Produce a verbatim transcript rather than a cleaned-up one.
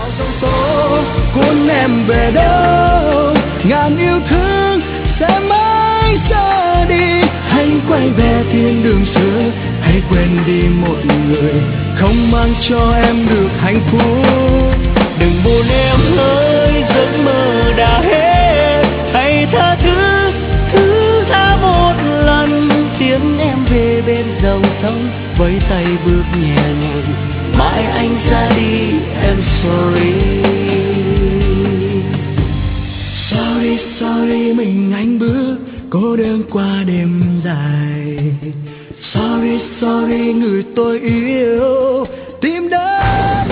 dòng tố cuốn em về đâu, ngàn yêu thương sẽ mãi xa đi. Hãy quay về thiên đường xưa, hãy quên đi một người không mang cho em được hạnh phúc. Đừng buồn em ơi, giấc mơ đã hết, hãy tha thứ, thứ tha một lần. Tiến em về bên dòng sông, với tay bước nhẹ nhàng, mãi anh ra đi em sorry. Sorry, sorry mình anh bước cô đơn qua đêm dài. Sorry, sorry người tôi yêu tìm đến